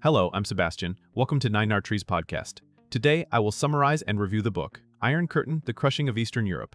Hello, I'm Sebastian. Welcome to Nine Trees podcast. Today, I will summarize and review the book, Iron Curtain, The Crushing of Eastern Europe,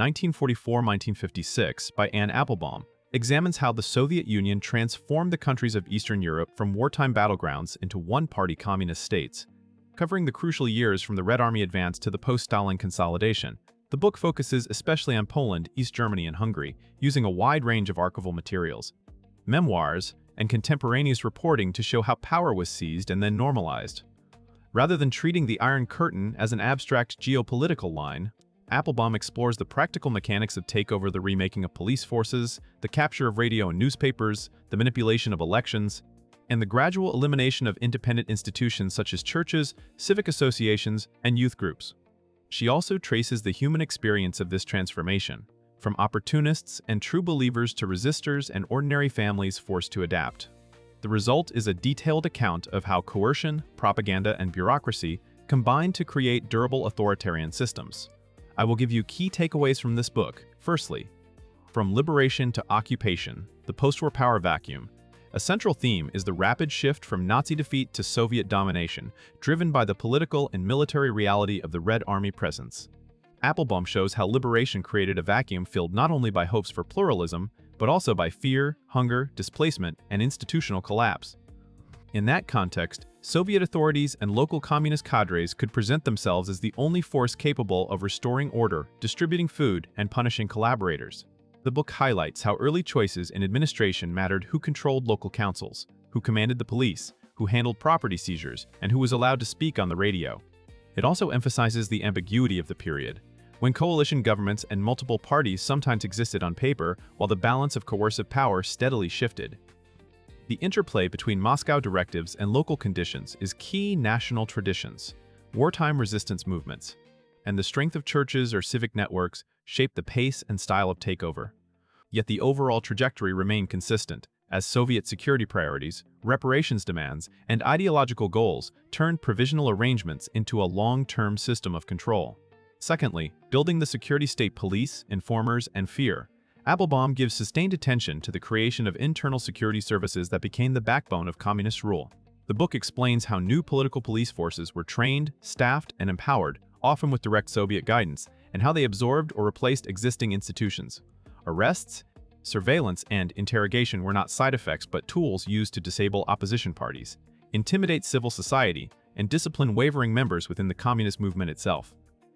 1944-1956 by Anne Applebaum, examines how the Soviet Union transformed the countries of Eastern Europe from wartime battlegrounds into one-party communist states. Covering the crucial years from the Red Army advance to the post-Stalin consolidation, the book focuses especially on Poland, East Germany, and Hungary, using a wide range of archival materials, memoirs, and contemporaneous reporting to show how power was seized and then normalized. Rather than treating the Iron Curtain as an abstract geopolitical line, Applebaum explores the practical mechanics of takeover, the remaking of police forces, the capture of radio and newspapers, the manipulation of elections, and the gradual elimination of independent institutions such as churches, civic associations, and youth groups. She also traces the human experience of this transformation, from opportunists and true believers to resistors and ordinary families forced to adapt. The result is a detailed account of how coercion, propaganda, and bureaucracy combine to create durable authoritarian systems. I will give you key takeaways from this book. Firstly, from liberation to occupation, the post-war power vacuum. A central theme is the rapid shift from Nazi defeat to Soviet domination, driven by the political and military reality of the Red Army presence. Applebaum shows how liberation created a vacuum filled not only by hopes for pluralism, but also by fear, hunger, displacement, and institutional collapse. In that context, Soviet authorities and local communist cadres could present themselves as the only force capable of restoring order, distributing food, and punishing collaborators. The book highlights how early choices in administration mattered: who controlled local councils, who commanded the police, who handled property seizures, and who was allowed to speak on the radio. It also emphasizes the ambiguity of the period, when coalition governments and multiple parties sometimes existed on paper while the balance of coercive power steadily shifted. The interplay between Moscow directives and local conditions is key national traditions, wartime resistance movements, and the strength of churches or civic networks shape the pace and style of takeover. Yet the overall trajectory remained consistent, as Soviet security priorities, reparations demands, and ideological goals turned provisional arrangements into a long-term system of control. Secondly, building the security state: police, informers, and fear. Applebaum gives sustained attention to the creation of internal security services that became the backbone of communist rule. The book explains how new political police forces were trained, staffed, and empowered, often with direct Soviet guidance, and how they absorbed or replaced existing institutions. Arrests, surveillance, and interrogation were not side effects but tools used to disable opposition parties, intimidate civil society, and discipline wavering members within the communist movement itself.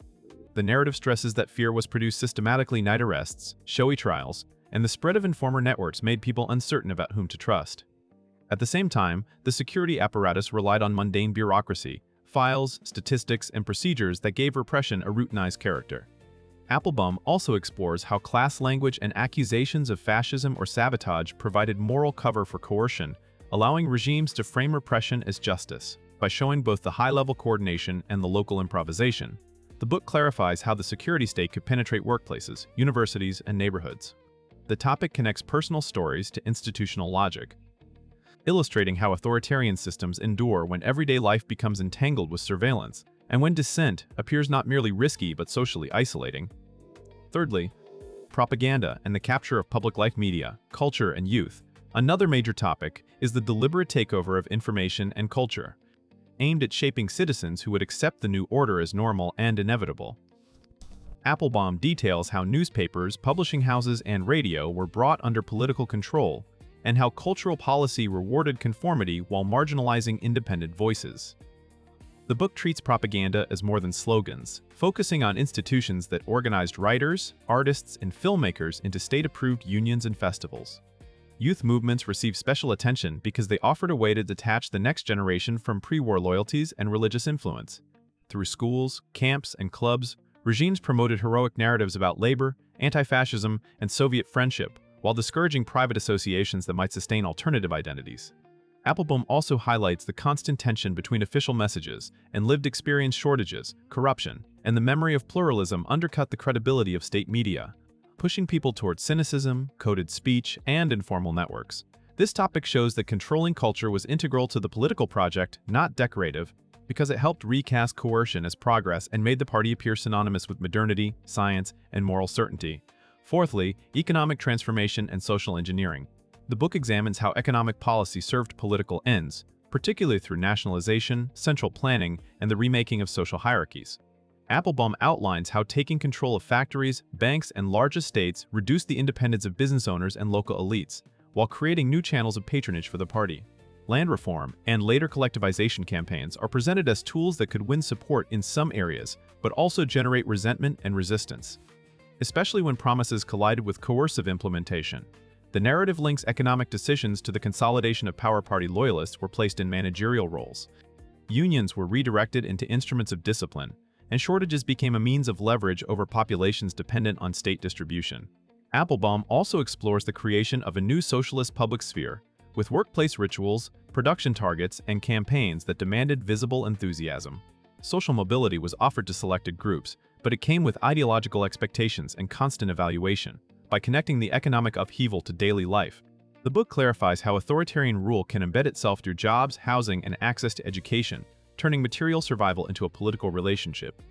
The narrative stresses that fear was produced systematically: night arrests, showy trials, and the spread of informer networks made people uncertain about whom to trust. At the same time, the security apparatus relied on mundane bureaucracy, files, statistics, and procedures that gave repression a routinized character. Applebaum also explores how class language and accusations of fascism or sabotage provided moral cover for coercion, allowing regimes to frame repression as justice. By showing both the high-level coordination and the local improvisation, the book clarifies how the security state could penetrate workplaces, universities, and neighborhoods. The topic connects personal stories to institutional logic, illustrating how authoritarian systems endure when everyday life becomes entangled with surveillance, and when dissent appears not merely risky but socially isolating. Thirdly, propaganda and the capture of public life: media, culture, and youth. Another major topic is the deliberate takeover of information and culture, aimed at shaping citizens who would accept the new order as normal and inevitable. Applebaum details how newspapers, publishing houses, and radio were brought under political control, and how cultural policy rewarded conformity while marginalizing independent voices. The book treats propaganda as more than slogans, focusing on institutions that organized writers, artists, and filmmakers into state-approved unions and festivals. Youth movements received special attention because they offered a way to detach the next generation from pre-war loyalties and religious influence. Through schools, camps, and clubs, regimes promoted heroic narratives about labor, anti-fascism, and Soviet friendship, while discouraging private associations that might sustain alternative identities. Applebaum also highlights the constant tension between official messages and lived experience: shortages, corruption, and the memory of pluralism undercut the credibility of state media, pushing people towards cynicism, coded speech, and informal networks. This topic shows that controlling culture was integral to the political project, not decorative, because it helped recast coercion as progress and made the party appear synonymous with modernity, science, and moral certainty. Fourthly, economic transformation and social engineering. The book examines how economic policy served political ends, particularly through nationalization, central planning, and the remaking of social hierarchies. Applebaum outlines how taking control of factories, banks, and large estates reduced the independence of business owners and local elites, while creating new channels of patronage for the party. Land reform and later collectivization campaigns are presented as tools that could win support in some areas, but also generate resentment and resistance. Especially when promises collided with coercive implementation, the narrative links economic decisions to the consolidation of power party loyalists were placed in managerial roles. Unions were redirected into instruments of discipline, and shortages became a means of leverage over populations dependent on state distribution. Applebaum also explores the creation of a new socialist public sphere, with workplace rituals, production targets, and campaigns that demanded visible enthusiasm. Social mobility was offered to selected groups, but it came with ideological expectations and constant evaluation. By connecting the economic upheaval to daily life, the book clarifies how authoritarian rule can embed itself through jobs, housing, and access to education, turning material survival into a political relationship.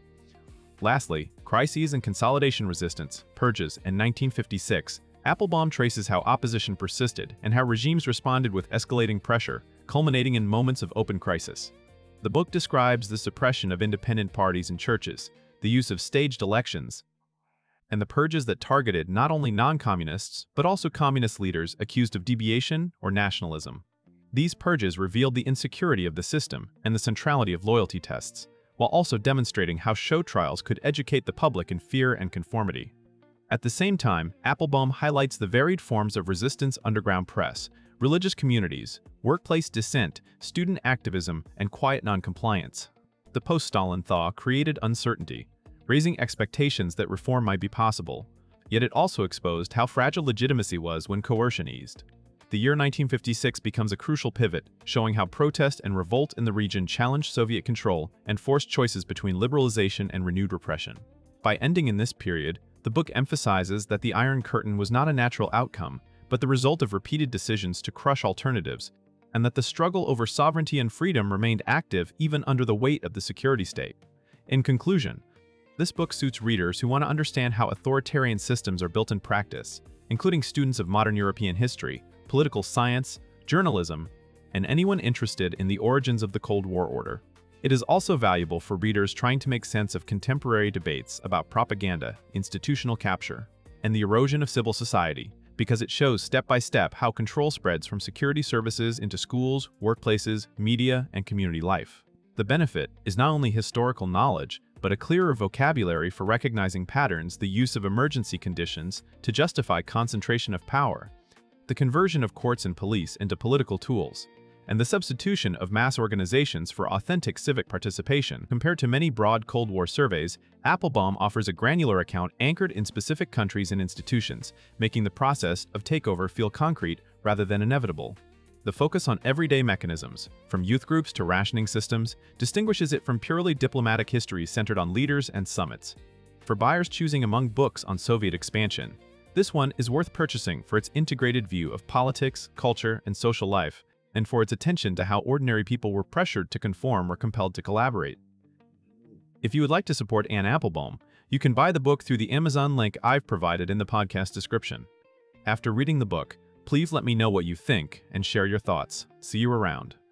Lastly, crises and consolidation resistance, purges, and 1956, Applebaum traces how opposition persisted and how regimes responded with escalating pressure, culminating in moments of open crisis. The book describes the suppression of independent parties and churches, the use of staged elections, and the purges that targeted not only non-communists, but also communist leaders accused of deviation or nationalism. These purges revealed the insecurity of the system and the centrality of loyalty tests, while also demonstrating how show trials could educate the public in fear and conformity. At the same time, Applebaum highlights the varied forms of resistance: underground press, religious communities, workplace dissent, student activism, and quiet noncompliance. The post-Stalin thaw created uncertainty, raising expectations that reform might be possible, yet it also exposed how fragile legitimacy was when coercion eased. The year 1956 becomes a crucial pivot, showing how protest and revolt in the region challenged Soviet control and forced choices between liberalization and renewed repression. By ending in this period, the book emphasizes that the Iron Curtain was not a natural outcome, but the result of repeated decisions to crush alternatives, and that the struggle over sovereignty and freedom remained active even under the weight of the security state. In conclusion, this book suits readers who want to understand how authoritarian systems are built in practice, including students of modern European history, political science, journalism, and anyone interested in the origins of the Cold War order. It is also valuable for readers trying to make sense of contemporary debates about propaganda, institutional capture, and the erosion of civil society, because it shows step by step how control spreads from security services into schools, workplaces, media, and community life. The benefit is not only historical knowledge, but a clearer vocabulary for recognizing patterns, the use of emergency conditions to justify concentration of power, the conversion of courts and police into political tools, and the substitution of mass organizations for authentic civic participation. Compared to many broad Cold War surveys, Applebaum offers a granular account anchored in specific countries and institutions, making the process of takeover feel concrete rather than inevitable. The focus on everyday mechanisms, from youth groups to rationing systems, distinguishes it from purely diplomatic histories centered on leaders and summits. For buyers choosing among books on Soviet expansion, this one is worth purchasing for its integrated view of politics, culture, and social life, and for its attention to how ordinary people were pressured to conform or compelled to collaborate. If you would like to support Anne Applebaum, you can buy the book through the Amazon link I've provided in the podcast description. After reading the book, please let me know what you think and share your thoughts. See you around.